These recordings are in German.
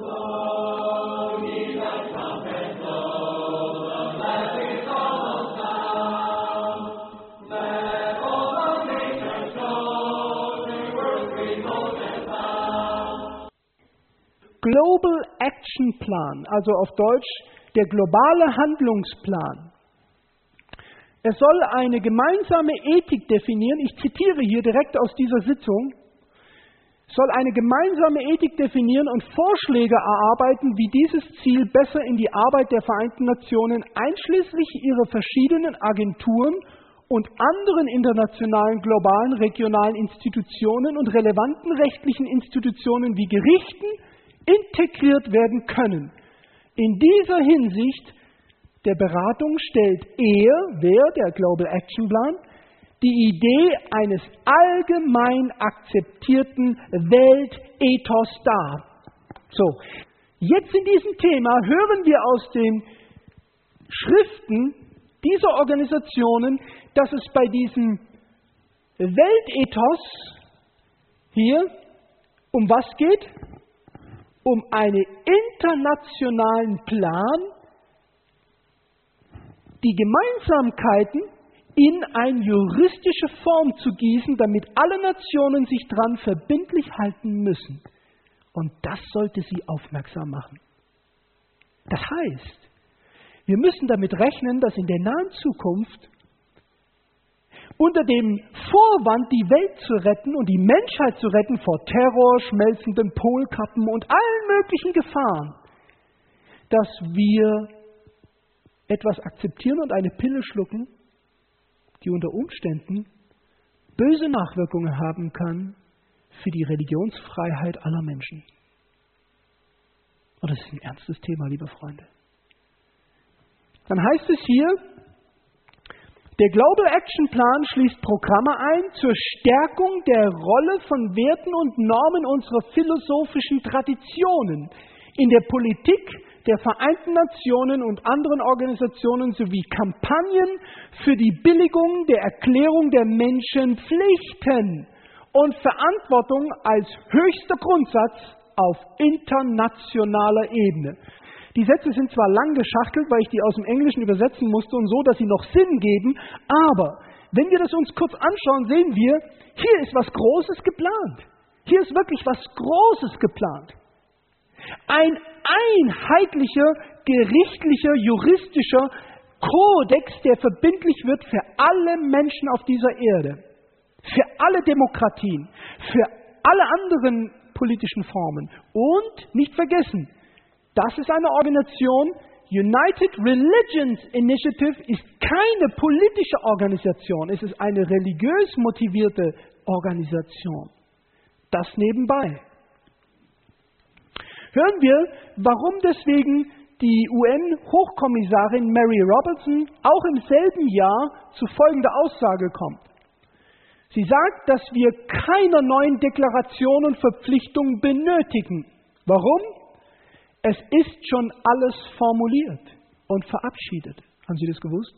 Global Action Plan, also auf Deutsch der globale Handlungsplan. Er soll eine gemeinsame Ethik definieren, ich zitiere hier direkt aus dieser Sitzung, soll eine gemeinsame Ethik definieren und Vorschläge erarbeiten, wie dieses Ziel besser in die Arbeit der Vereinten Nationen einschließlich ihrer verschiedenen Agenturen und anderen internationalen, globalen, regionalen Institutionen und relevanten rechtlichen Institutionen wie Gerichten integriert werden können. In dieser Hinsicht der Beratung stellt der Global Action Plan, die Idee eines allgemein akzeptierten Weltethos dar. So, jetzt in diesem Thema hören wir aus den Schriften dieser Organisationen, dass es bei diesem Weltethos hier um was geht? Um einen internationalen Plan, die Gemeinsamkeiten in eine juristische Form zu gießen, damit alle Nationen sich daran verbindlich halten müssen. Und das sollte sie aufmerksam machen. Das heißt, wir müssen damit rechnen, dass in der nahen Zukunft unter dem Vorwand, die Welt zu retten und die Menschheit zu retten vor Terror, schmelzenden Polkappen und allen möglichen Gefahren, dass wir etwas akzeptieren und eine Pille schlucken, die unter Umständen böse Nachwirkungen haben kann für die Religionsfreiheit aller Menschen. Und das ist ein ernstes Thema, liebe Freunde. Dann heißt es hier, der Global Action Plan schließt Programme ein zur Stärkung der Rolle von Werten und Normen unserer philosophischen Traditionen in der Politik der Vereinten Nationen und anderen Organisationen sowie Kampagnen für die Billigung der Erklärung der Menschenpflichten und Verantwortung als höchster Grundsatz auf internationaler Ebene. Die Sätze sind zwar lang geschachtelt, weil ich die aus dem Englischen übersetzen musste und so, dass sie noch Sinn geben, aber wenn wir das uns kurz anschauen, sehen wir, hier ist was Großes geplant. Hier ist wirklich was Großes geplant. Ein einheitlicher, gerichtlicher, juristischer Kodex, der verbindlich wird für alle Menschen auf dieser Erde, für alle Demokratien, für alle anderen politischen Formen. Und nicht vergessen, das ist eine Organisation, United Religions Initiative ist keine politische Organisation, es ist eine religiös motivierte Organisation. Das nebenbei. Hören wir, warum deswegen die UN-Hochkommissarin Mary Robertson auch im selben Jahr zu folgender Aussage kommt. Sie sagt, dass wir keine neuen Deklarationen und Verpflichtungen benötigen. Warum? Es ist schon alles formuliert und verabschiedet. Haben Sie das gewusst?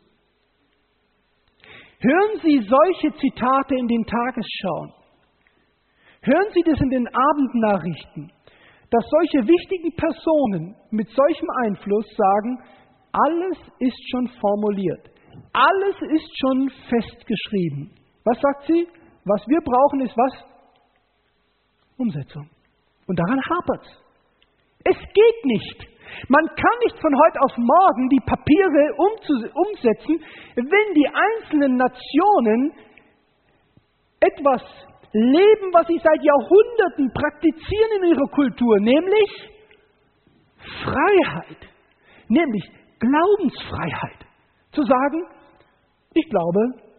Hören Sie solche Zitate in den Tagesschauen. Hören Sie das in den Abendnachrichten, dass solche wichtigen Personen mit solchem Einfluss sagen, alles ist schon formuliert, alles ist schon festgeschrieben. Was sagt sie? Was wir brauchen ist was? Umsetzung. Und daran hapert es. Es geht nicht. Man kann nicht von heute auf morgen die Papiere umsetzen, wenn die einzelnen Nationen etwas leben, was sie seit Jahrhunderten praktizieren in ihrer Kultur, nämlich Freiheit, nämlich Glaubensfreiheit. Zu sagen, ich glaube,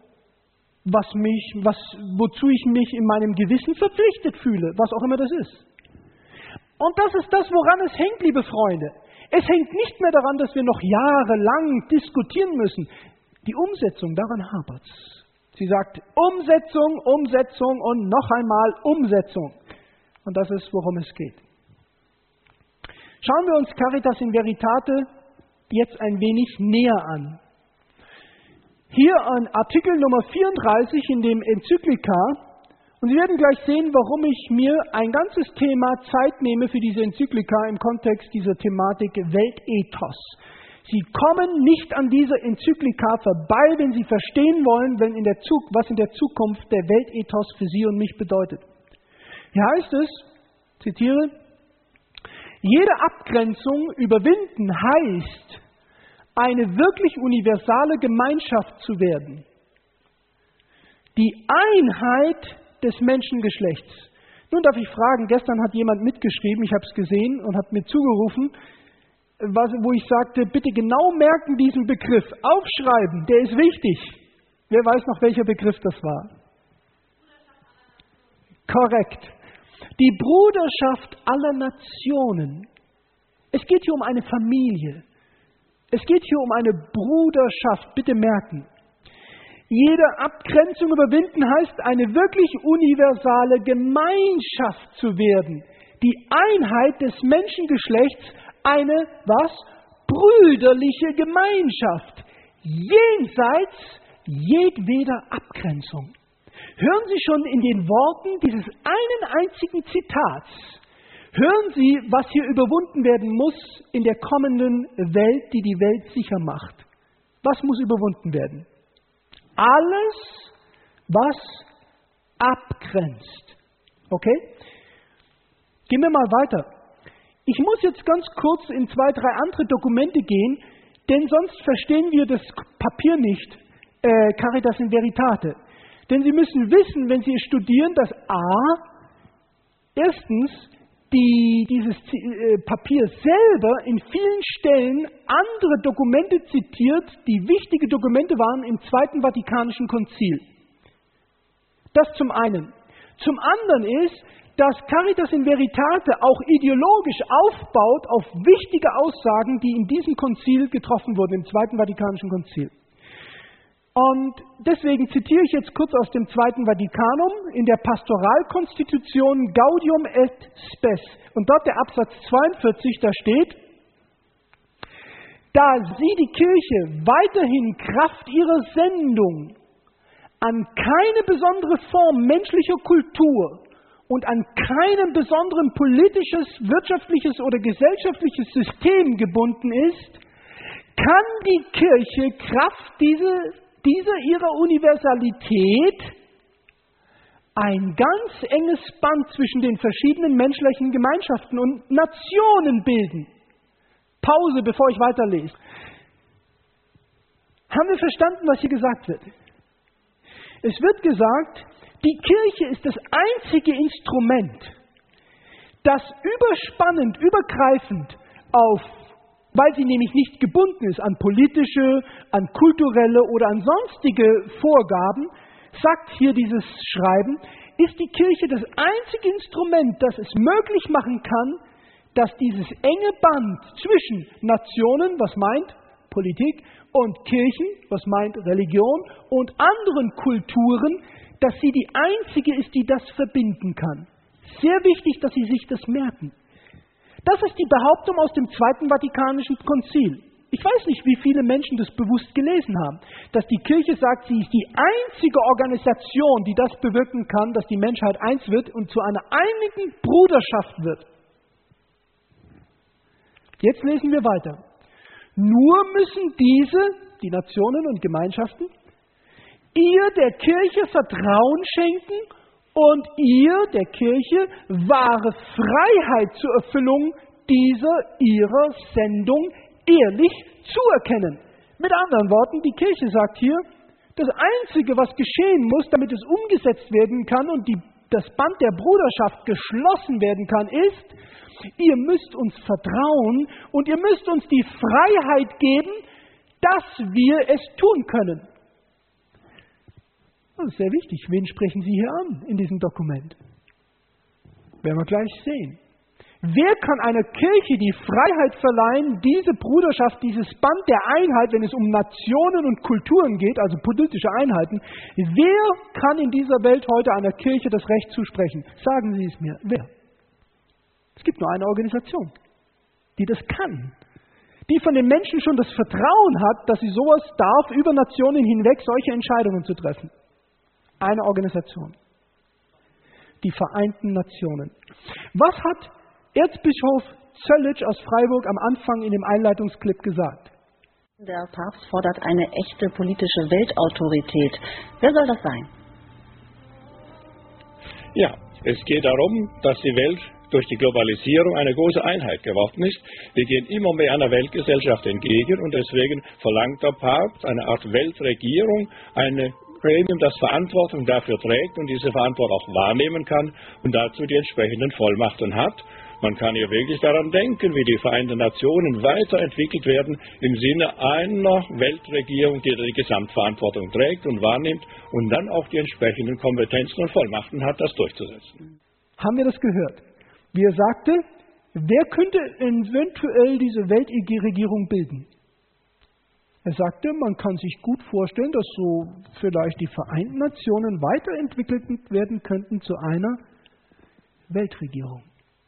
wozu ich mich in meinem Gewissen verpflichtet fühle, was auch immer das ist. Und das ist das, woran es hängt, liebe Freunde. Es hängt nicht mehr daran, dass wir noch jahrelang diskutieren müssen. Die Umsetzung, daran hapert es. Sie sagt Umsetzung, Umsetzung und noch einmal Umsetzung. Und das ist, worum es geht. Schauen wir uns Caritas in Veritate jetzt ein wenig näher an. Hier an Artikel Nummer 34 in dem Enzyklika, Und Sie werden gleich sehen, warum ich mir ein ganzes Thema Zeit nehme für diese Enzyklika im Kontext dieser Thematik Weltethos. Sie kommen nicht an dieser Enzyklika vorbei, wenn Sie verstehen wollen, was in der Zukunft der Weltethos für Sie und mich bedeutet. Hier heißt es, zitiere, jede Abgrenzung überwinden heißt, eine wirklich universale Gemeinschaft zu werden. Die Einheit des Menschengeschlechts. Nun darf ich fragen, gestern hat jemand mitgeschrieben, ich habe es gesehen und hat mir zugerufen, wo ich sagte, bitte genau merken diesen Begriff, aufschreiben, der ist wichtig. Wer weiß noch, welcher Begriff das war? Korrekt. Die Bruderschaft aller Nationen. Es geht hier um eine Familie. Es geht hier um eine Bruderschaft, bitte merken. Jede Abgrenzung überwinden heißt, eine wirklich universale Gemeinschaft zu werden. Die Einheit des Menschengeschlechts, eine, was? Brüderliche Gemeinschaft. Jenseits jedweder Abgrenzung. Hören Sie schon in den Worten dieses einen einzigen Zitats, hören Sie, was hier überwunden werden muss in der kommenden Welt, die die Welt sicher macht. Was muss überwunden werden? Alles, was abgrenzt. Okay? Gehen wir mal weiter. Ich muss jetzt ganz kurz in 2, 3 andere Dokumente gehen, denn sonst verstehen wir das Papier nicht, Caritas in Veritate. Denn Sie müssen wissen, wenn Sie es studieren, dass erstens dieses Papier selber in vielen Stellen andere Dokumente zitiert, die wichtige Dokumente waren im Zweiten Vatikanischen Konzil. Das zum einen. Zum anderen ist, dass Caritas in Veritate auch ideologisch aufbaut auf wichtige Aussagen, die in diesem Konzil getroffen wurden, im Zweiten Vatikanischen Konzil. Und deswegen zitiere ich jetzt kurz aus dem Zweiten Vatikanum in der Pastoralkonstitution Gaudium et Spes. Und dort der Absatz 42, da steht, da sie die Kirche weiterhin Kraft ihrer Sendung an keine besondere Form menschlicher Kultur und an keinem besonderen politisches, wirtschaftliches oder gesellschaftliches System gebunden ist, kann die Kirche Kraft dieser ihrer Universalität ein ganz enges Band zwischen den verschiedenen menschlichen Gemeinschaften und Nationen bilden. Pause, bevor ich weiterlese. Haben wir verstanden, was hier gesagt wird? Es wird gesagt, die Kirche ist das einzige Instrument, das überspannend, übergreifend weil sie nämlich nicht gebunden ist an politische, an kulturelle oder an sonstige Vorgaben, sagt hier dieses Schreiben, ist die Kirche das einzige Instrument, das es möglich machen kann, dass dieses enge Band zwischen Nationen, was meint Politik, und Kirchen, was meint Religion, und anderen Kulturen, dass sie die einzige ist, die das verbinden kann. Sehr wichtig, dass Sie sich das merken. Das ist die Behauptung aus dem Zweiten Vatikanischen Konzil. Ich weiß nicht, wie viele Menschen das bewusst gelesen haben, dass die Kirche sagt, sie ist die einzige Organisation, die das bewirken kann, dass die Menschheit eins wird und zu einer einigen Bruderschaft wird. Jetzt lesen wir weiter. Nur müssen die Nationen und Gemeinschaften, ihr der Kirche Vertrauen schenken und ihr, der Kirche, wahre Freiheit zur Erfüllung ihrer Sendung ehrlich zuerkennen. Mit anderen Worten, die Kirche sagt hier, das Einzige, was geschehen muss, damit es umgesetzt werden kann und das Band der Bruderschaft geschlossen werden kann, ist, ihr müsst uns vertrauen und ihr müsst uns die Freiheit geben, dass wir es tun können. Das ist sehr wichtig. Wen sprechen Sie hier an in diesem Dokument? Werden wir gleich sehen. Wer kann einer Kirche die Freiheit verleihen, diese Bruderschaft, dieses Band der Einheit, wenn es um Nationen und Kulturen geht, also politische Einheiten, wer kann in dieser Welt heute einer Kirche das Recht zusprechen? Sagen Sie es mir. Wer? Es gibt nur eine Organisation, die das kann. Die von den Menschen schon das Vertrauen hat, dass sie sowas darf, über Nationen hinweg solche Entscheidungen zu treffen. Eine Organisation. die Vereinten Nationen. Was hat Erzbischof Zöllitsch aus Freiburg am Anfang in dem Einleitungsclip gesagt? Der Papst fordert eine echte politische Weltautorität. Wer soll das sein? Ja, es geht darum, dass die Welt durch die Globalisierung eine große Einheit geworden ist. Wir gehen immer mehr einer Weltgesellschaft entgegen und deswegen verlangt der Papst eine Art Weltregierung, eine Gremium, das Verantwortung dafür trägt und diese Verantwortung auch wahrnehmen kann und dazu die entsprechenden Vollmachten hat. Man kann hier wirklich daran denken, wie die Vereinten Nationen weiterentwickelt werden im Sinne einer Weltregierung, die die Gesamtverantwortung trägt und wahrnimmt und dann auch die entsprechenden Kompetenzen und Vollmachten hat, das durchzusetzen. Haben wir das gehört? Wie er sagte, wer könnte eventuell diese Weltregierung bilden? Er sagte, man kann sich gut vorstellen, dass so vielleicht die Vereinten Nationen weiterentwickelt werden könnten zu einer Weltregierung.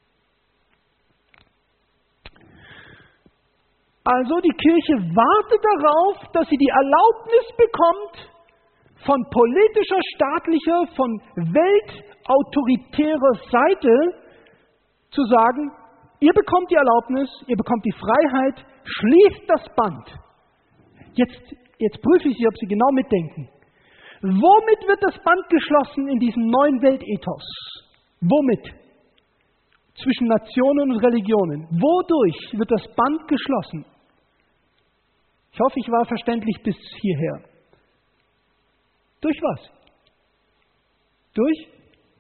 Also die Kirche wartet darauf, dass sie die Erlaubnis bekommt, von politischer, staatlicher, von weltautoritärer Seite zu sagen, ihr bekommt die Erlaubnis, ihr bekommt die Freiheit, schließt das Band. Jetzt prüfe ich Sie, ob Sie genau mitdenken. Womit wird das Band geschlossen in diesem neuen Weltethos? Womit? Zwischen Nationen und Religionen. Wodurch wird das Band geschlossen? Ich hoffe, ich war verständlich bis hierher. Durch was? Durch?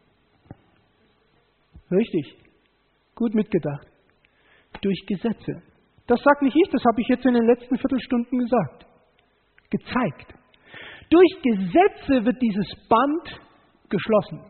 Richtig. Gut mitgedacht. Durch Gesetze. Das sagt nicht ich, das habe ich jetzt in den letzten Viertelstunden gesagt. Gezeigt. Durch Gesetze wird dieses Band geschlossen.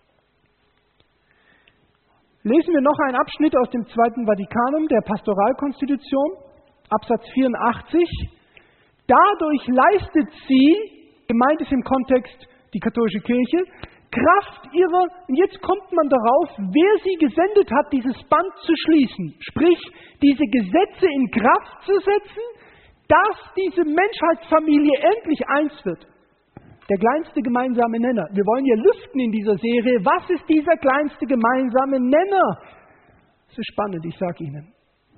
Lesen wir noch einen Abschnitt aus dem Zweiten Vatikanum, der Pastoralkonstitution, Absatz 84. Dadurch leistet sie, gemeint ist im Kontext die katholische Kirche, Kraft ihrer, und jetzt kommt man darauf, wer sie gesendet hat, dieses Band zu schließen. Sprich, diese Gesetze in Kraft zu setzen, dass diese Menschheitsfamilie endlich eins wird. Der kleinste gemeinsame Nenner. Wir wollen ja lüften in dieser Serie. Was ist dieser kleinste gemeinsame Nenner? Das ist spannend, ich sage Ihnen.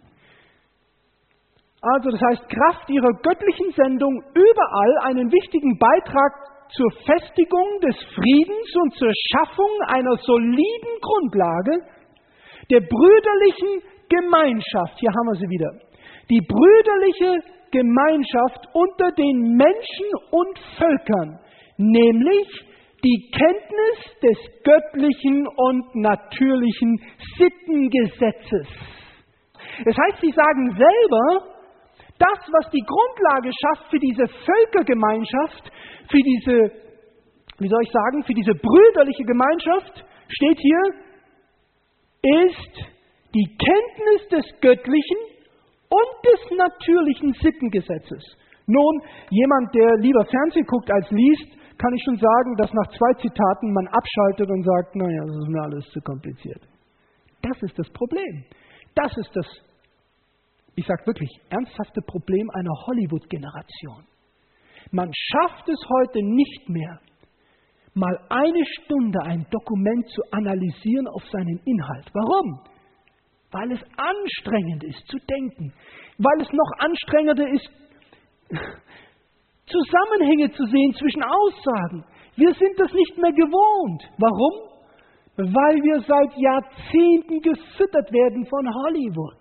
Also das heißt, Kraft ihrer göttlichen Sendung überall einen wichtigen Beitrag zur Festigung des Friedens und zur Schaffung einer soliden Grundlage der brüderlichen Gemeinschaft. Hier haben wir sie wieder. Die brüderliche Gemeinschaft unter den Menschen und Völkern, nämlich die Kenntnis des göttlichen und natürlichen Sittengesetzes. Das heißt, sie sagen selber, das, was die Grundlage schafft für diese Völkergemeinschaft, für diese, für diese brüderliche Gemeinschaft, steht hier, ist die Kenntnis des göttlichen und des natürlichen Sittengesetzes. Nun, jemand, der lieber Fernsehen guckt als liest, kann ich schon sagen, dass nach 2 Zitaten man abschaltet und sagt, naja, das ist mir alles zu kompliziert. Das ist das Problem. Das ist das, ich sage wirklich, ernsthafte Problem einer Hollywood-Generation. Man schafft es heute nicht mehr, mal 1 Stunde ein Dokument zu analysieren auf seinen Inhalt. Warum? Weil es anstrengend ist zu denken. Weil es noch anstrengender ist, Zusammenhänge zu sehen zwischen Aussagen. Wir sind das nicht mehr gewohnt. Warum? Weil wir seit Jahrzehnten gefüttert werden von Hollywood.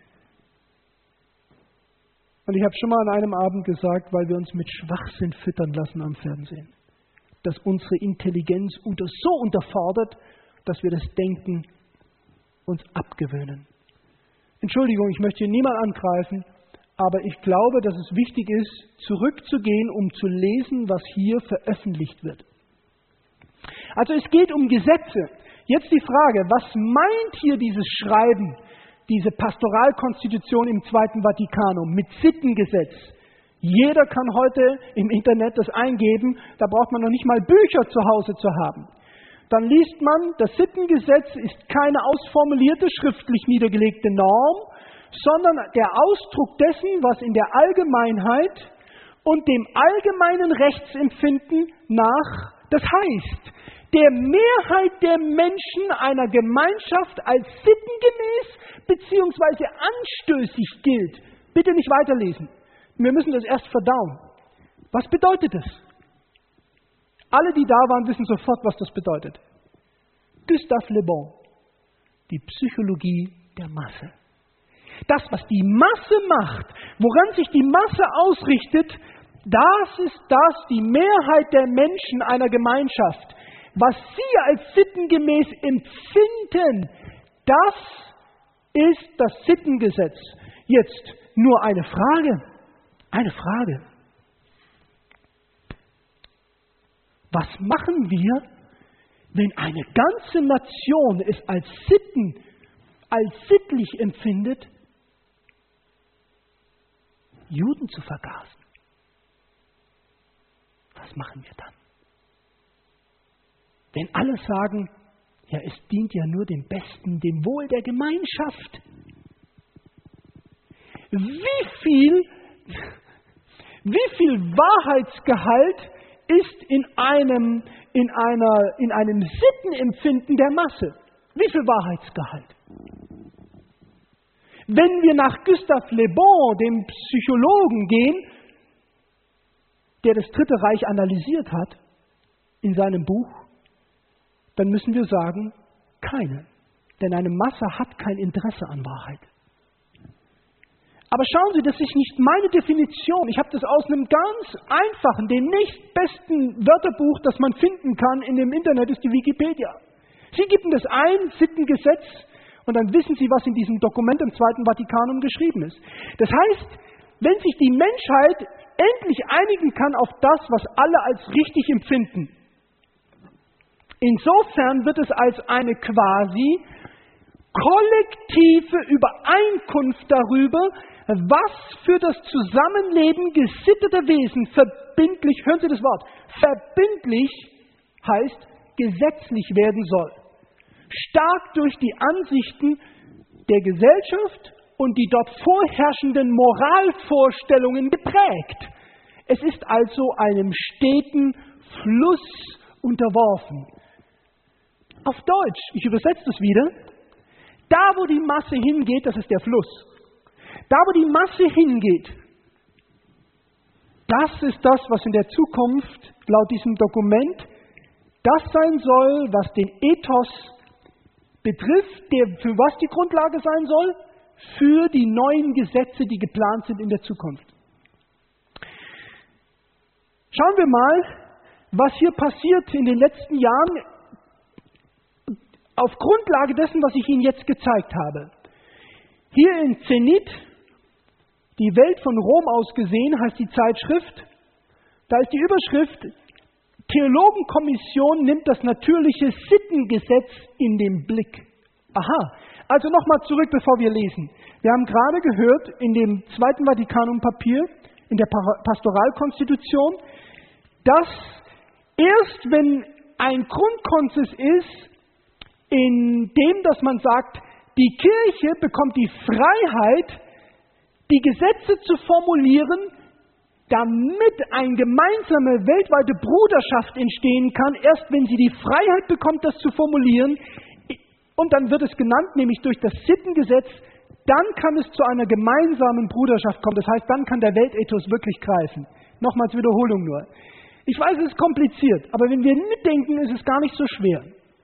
Und ich habe schon mal an einem Abend gesagt, weil wir uns mit Schwachsinn füttern lassen am Fernsehen, dass unsere Intelligenz so unterfordert, dass wir das Denken uns abgewöhnen. Entschuldigung, ich möchte hier niemand angreifen, aber ich glaube, dass es wichtig ist, zurückzugehen, um zu lesen, was hier veröffentlicht wird. Also es geht um Gesetze. Jetzt die Frage, was meint hier dieses Schreiben, diese Pastoralkonstitution im Zweiten Vatikanum mit Sittengesetz? Jeder kann heute im Internet das eingeben, da braucht man noch nicht mal Bücher zu Hause zu haben. Dann liest man, das Sittengesetz ist keine ausformulierte, schriftlich niedergelegte Norm, sondern der Ausdruck dessen, was in der Allgemeinheit und dem allgemeinen Rechtsempfinden nach, das heißt, der Mehrheit der Menschen einer Gemeinschaft als sittengemäß bzw. anstößig gilt. Bitte nicht weiterlesen. Wir müssen das erst verdauen. Was bedeutet das? Alle, die da waren, wissen sofort, was das bedeutet. Gustave Le Bon, die Psychologie der Masse. Das, was die Masse macht, woran sich die Masse ausrichtet, das ist das, die Mehrheit der Menschen einer Gemeinschaft. Was sie als sittengemäß empfinden, das ist das Sittengesetz. Jetzt nur eine Frage. Was machen wir, wenn eine ganze Nation es als sittlich empfindet, Juden zu vergasen? Was machen wir dann? Wenn alle sagen, ja, es dient ja nur dem Besten, dem Wohl der Gemeinschaft. Wie viel Wahrheitsgehalt ist in einem Sittenempfinden der Masse? Wie viel Wahrheitsgehalt? Wenn wir nach Gustave Le Bon, dem Psychologen, gehen, der das Dritte Reich analysiert hat in seinem Buch, dann müssen wir sagen, keine. Denn eine Masse hat kein Interesse an Wahrheit. Aber schauen Sie, das ist nicht meine Definition. Ich habe das aus einem ganz einfachen, dem nächstbesten Wörterbuch, das man finden kann in dem Internet, ist die Wikipedia. Sie geben das ein, Sittengesetz, und dann wissen Sie, was in diesem Dokument im Zweiten Vatikanum geschrieben ist. Das heißt, wenn sich die Menschheit endlich einigen kann auf das, was alle als richtig empfinden, insofern wird es als eine quasi kollektive Übereinkunft darüber, was für das Zusammenleben gesitteter Wesen verbindlich, hören Sie das Wort, verbindlich heißt gesetzlich werden soll. Stark durch die Ansichten der Gesellschaft und die dort vorherrschenden Moralvorstellungen geprägt. Es ist also einem steten Fluss unterworfen. Auf Deutsch, ich übersetze das wieder, da wo die Masse hingeht, das ist der Fluss. Da wo die Masse hingeht, das ist das, was in der Zukunft laut diesem Dokument das sein soll, was den Ethos betrifft, der für was die Grundlage sein soll? Für die neuen Gesetze, die geplant sind in der Zukunft. Schauen wir mal, was hier passiert in den letzten Jahren auf Grundlage dessen, was ich Ihnen jetzt gezeigt habe. Hier in Zenit, die Welt von Rom aus gesehen, heißt die Zeitschrift, da ist die Überschrift, Theologenkommission nimmt das natürliche Sittengesetz in den Blick. Aha, also nochmal zurück, bevor wir lesen. Wir haben gerade gehört in dem Zweiten Vatikanum-Papier, in der Pastoralkonstitution, dass erst wenn ein Grundkonsens ist, in dem, dass man sagt, die Kirche bekommt die Freiheit, die Gesetze zu formulieren, damit eine gemeinsame weltweite Bruderschaft entstehen kann, erst wenn sie die Freiheit bekommt, das zu formulieren, und dann wird es genannt, nämlich durch das Sittengesetz, dann kann es zu einer gemeinsamen Bruderschaft kommen. Das heißt, dann kann der Weltethos wirklich greifen. Nochmals Wiederholung nur. Ich weiß, es ist kompliziert, aber wenn wir mitdenken, ist es gar nicht so schwer.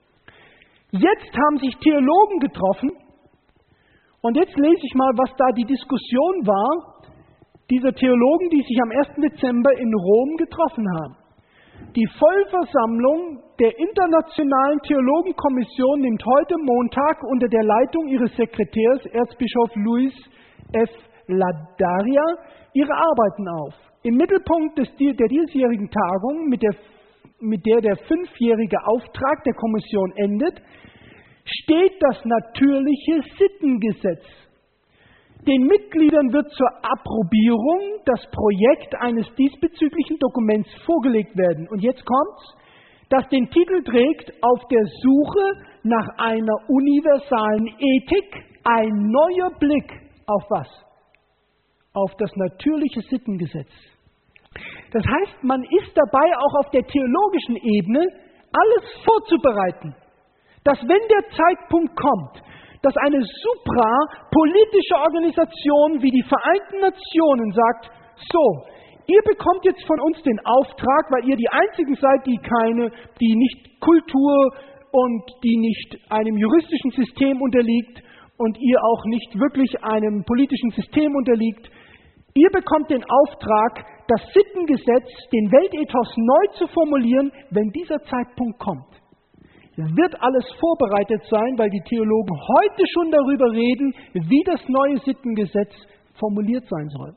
Jetzt haben sich Theologen getroffen, und jetzt lese ich mal, was da die Diskussion war, dieser Theologen, die sich am 1. Dezember in Rom getroffen haben. Die Vollversammlung der Internationalen Theologenkommission nimmt heute Montag unter der Leitung ihres Sekretärs, Erzbischof Luis F. Ladaria, ihre Arbeiten auf. Im Mittelpunkt der diesjährigen Tagung, mit der der 5-jährige Auftrag der Kommission endet, steht das natürliche Sittengesetz. Den Mitgliedern wird zur Approbierung das Projekt eines diesbezüglichen Dokuments vorgelegt werden. Und jetzt kommt's, das den Titel trägt, auf der Suche nach einer universalen Ethik, ein neuer Blick auf was? Auf das natürliche Sittengesetz. Das heißt, man ist dabei, auch auf der theologischen Ebene alles vorzubereiten, dass wenn der Zeitpunkt kommt, dass eine suprapolitische Organisation wie die Vereinten Nationen sagt, so, ihr bekommt jetzt von uns den Auftrag, weil ihr die einzigen seid, die nicht Kultur und die nicht einem juristischen System unterliegt und ihr auch nicht wirklich einem politischen System unterliegt. Ihr bekommt den Auftrag, das Sittengesetz, den Weltethos neu zu formulieren, wenn dieser Zeitpunkt kommt. Wird alles vorbereitet sein, weil die Theologen heute schon darüber reden, wie das neue Sittengesetz formuliert sein soll.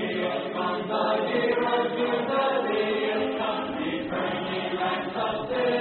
Someday.